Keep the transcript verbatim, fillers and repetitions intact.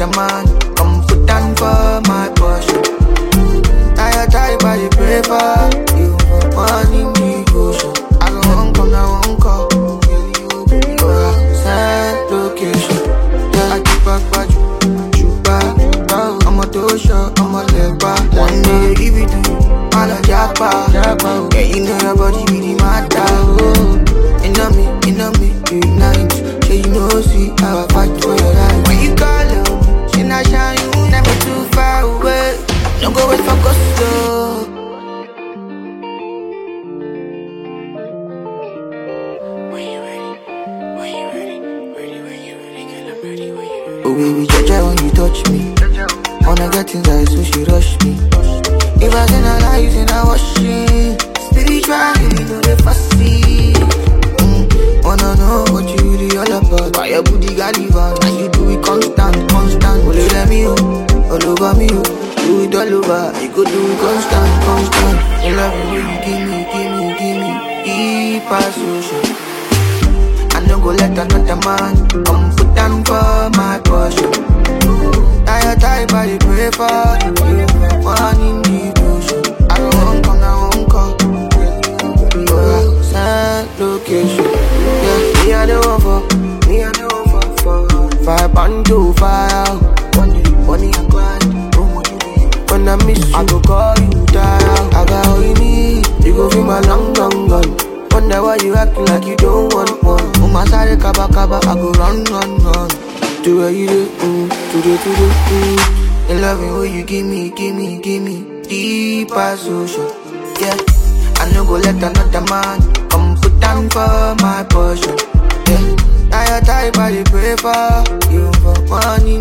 another man. Come put down for my portion. Now your type I dey pray for you for money devotion. I go home, come now, won't call. Send location. Yeah, I keep back, back, shoot back. I'm a dosha, I'm a leg back. One day give it to you, all a japa. Yeah, you know your body really matter. Oh, you know me, you know me, you ignite. Yeah, you know, see how I fight for your life. When you call her, she not shine, you never too far away. Don't go wait for gusto. Oh baby, Jaja, when you touch me, wanna get inside, so she rush me. If I say I lie, you say I wash it. Spiritually, you know they fussy. Mm, wanna know what you really all about. Why your booty got leave on, and you do it constant, constant. Only let me, oh, all over me, oh. Do it all over, you go do it constant, constant. I love you when you give me, give me, give me deep association. I no go let another man come put down for my portion. Now your type I dey pray for you, one in devotion. I go home, come now, won't call. Oh, send location. Yeah, me I the one for, me I the one for, for five pound to fire. One day, money and grind. When I miss you, I go call you down. I got all you need, you go feel my long, long gun. Wonder why you acting like you don't want one. On my side, kaba kaba, I go run, run, run. Do what you do, mm, do do do do, mm. And loving what you give me, give me, give me deep association. Yeah, I no go let another man come put down for my portion. Yeah, now your type I dey pray for you for money